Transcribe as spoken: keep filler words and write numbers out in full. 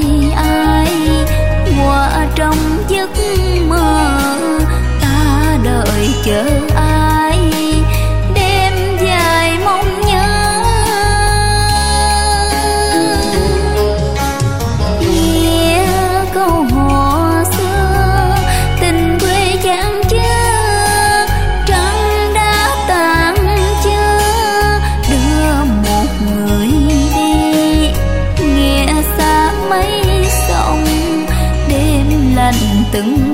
ai qua trong giấc mơ, ta đợi chờ ai đêm dài mong nhớ. Nghe câu hò xưa tình quê chẳng chưa, trăng đã tàn chưa đưa một người đi. Nghe xa mấy sông đêm lạnh từng